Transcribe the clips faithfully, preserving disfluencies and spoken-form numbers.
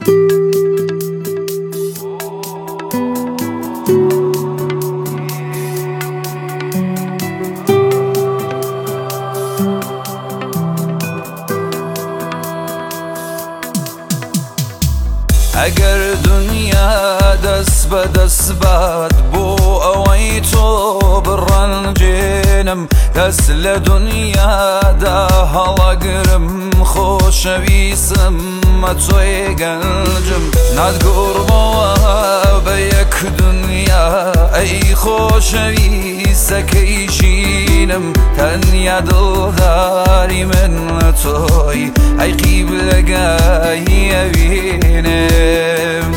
ئەگەر دنیا دەست بە دەست بات بۆ ئەوەی تۆ بڕەنجێنم دەست لە دنیادا هەڵەگرم خۆشەویستم مە تۆی گەنجم ناتگۆڕمەوە بە یەک دنیا ئەی خۆشەویستەکەی ژینم تەنیا دڵداری من تۆی ئەی قیبلەگای ئەوینم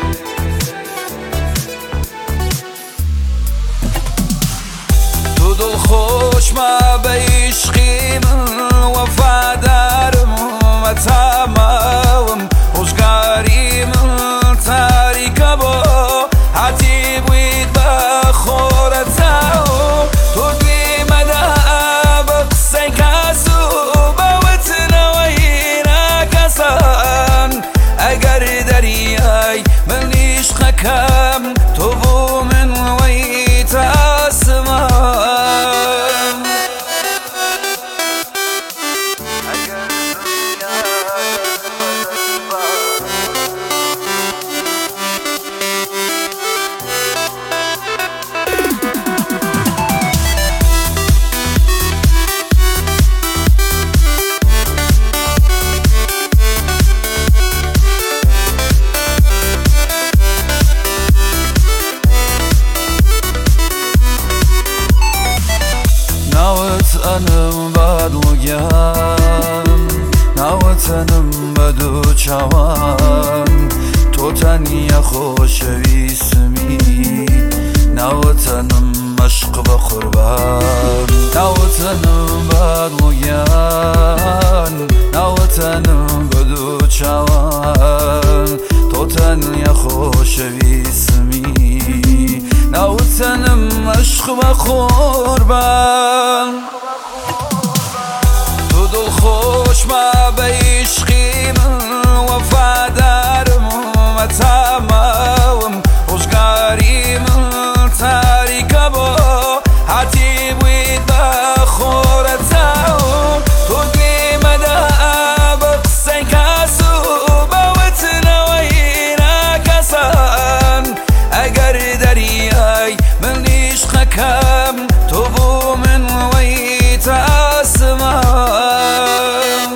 تو دڵخۆشمە بە عیشقی من وەفادارم مەتاماوم ڕزگاری من تاریکە بۆ هاتی بوویت بە خۆرەتاو تۆ دوێمەدا بە قسەی کەس و بە وتنەوەی ناکەسان ئەگەر دەریای من عیشقەکەم تۆ بۆ من وەی تا ئاسمان ناوەتەنم بە دڵگیان ناوەتەنم بە دوو چاوان تۆ تەنیا خۆشەویستمی ناوەتەنم عەشق بە قوربان ناوەتەنم بە دڵگیان ناوەتەنم بە دوو چاوان تۆ تەنیا خۆشەویستمی ناوەتەنم عەشق بە قوربان تو دڵخۆشمە بە عیشقی من وەفادارم مەتاماوم ڕزگاری من تاریکە بۆ هاتی بوویت بە خۆرەتاو تۆ دوێمەدا بە قسەی کەس و بە وتنەوەی ناکەسان ئەگەر دەریای من عیشقەکەم تۆ بۆ من وەی تا ئاسمان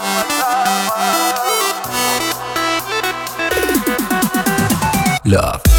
Love